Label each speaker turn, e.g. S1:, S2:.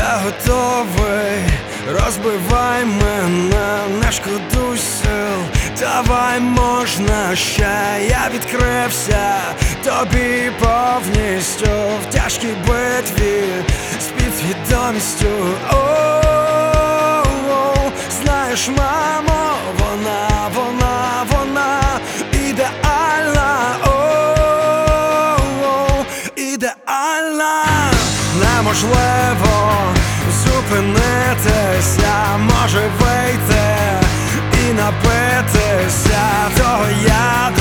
S1: Я готовий, розбивай мене, не шкодуй сил, давай можна ще. Я відкрився тобі повністю в тяжкій битві з підсвідомістю. Знаєш, мамо, вона ідеальна, ідеальна. Неможливо зупинитися, може вийти і напитися того яду,